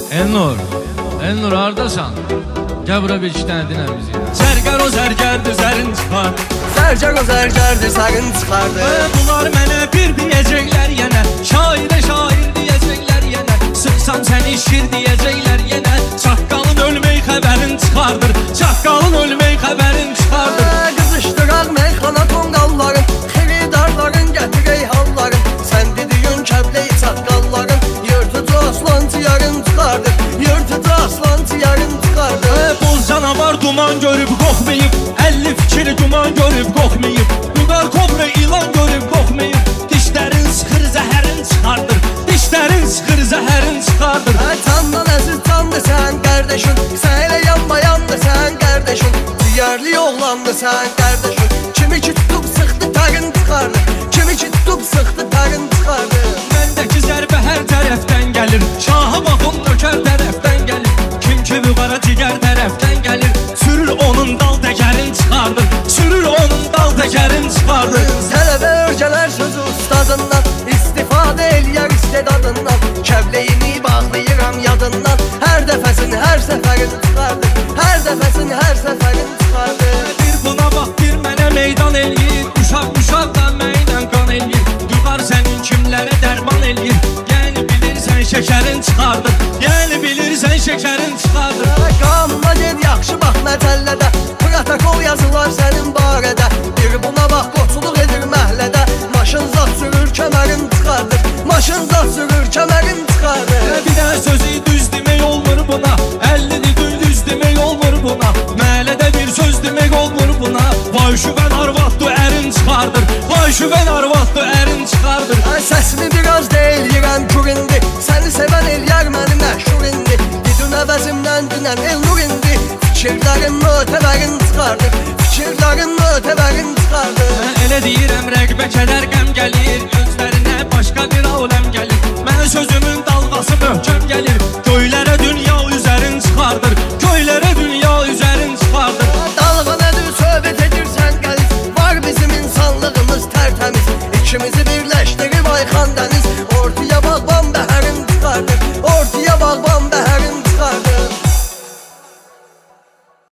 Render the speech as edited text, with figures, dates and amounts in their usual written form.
Elnur hardasan? Gəl bura bir iki dənə dinə bizi. Zərgər o zərgərdir, zərin çıxar. Zərgər o zərgərdir, zərin çıxardı. Bunlar mənə bir deyəcəklər yenə, şairə şair deyəcəklər yenə, sıxsan səni şir deyəcəklər yenə. Çaqqalın ölmək xəbərin çıxardır, çaqqalın ölmək xəbərin çıxardır. Qızışdıraq meyxana tonqalların, xiridarların gətirək halların. Sən dediyin kəbləyi çaqqalların, yırtıcı aslan tiyarın çıxardır, yırtıcı aslan tiyarın çıxardır. Boz canavar duman görüb qorxmayıb, 50 fikir duman görüb qorxmayıb, Vüqar kobra ilan görüb qorxmayıb. Dişlərin sıxır zəhərin çıxardır, dişlərin sıxır zəhərin çıxardır. Candan əziz candı sən qardaşın, sən elə yanmayandı sən qardaşın, diyarlı oğlandı sən qardaşın. Kimi ki tutub sıxdı tarın çıxardı, kimi ki tutub sıxdı tarın çıxardı. Məndəki zərbə hər tərəfdən gəlir, şaha baxım nökər tərəfdən gəlir, kim ki vüqara cigər tərəfdən gəlir, sürür onun dal təkərin çıxardır, sürür onun dal təkərin çıxardır. Tələbə örgələr sözü ustadından, istifadə eləyər istedadından, kəbləyini bağlayıram yadından, hər dəfəsini hər səfərin çıxardır, hər dəfəsini hər səfərin çıxardır. Bir buna bax, bir mənə meydan eləyir, uşaq da mənlə qan eləyir, Vüqar sənin kimlərə dərman eləyir, yəni bilirsən şəkərin çıxardır, yəni bilirsən şəkərin çıxardır. Qanuna ged yaxşı bax məcəllədə, protokol yazılar sənin barədə, bir buna bax qoçuluq edir məhlədə, maşın zat sürür kəmərin çıxardır, maşın zat sürür kəmərin çıxardır. Bir dənə sözü düz demək olmur buna, 50'ni düz demək olmur buna, məhəllədə bir söz demək olmur buna. Vay şübən arvatdı ərin çıxardır, vay şübən arvatdı ərin çıxardır. Səsini biraz deyil yirən kur indi, səni sevən eləyər məni məşhur indi, didün əvəzimdən dünən Elnur indi, fikirlərin mötəbərin çıxardır, fikirlərin mötəbərin çıxardır. Mən elə deyirəm rəqbə kədər qəm gəlir, gözlərinə başqa bir aləm gəlir, mənə sözümün dalğası möhkəm gəlir, göylərə dünya üzərin çıxardır, göylərə dünya üzərin çıxardır. Dalğa nədir söhbət edirsən qəliz, var bizim insanlığımız tərtəmiz, İkimizi birləşdirib Ayxan dəniz, ortaya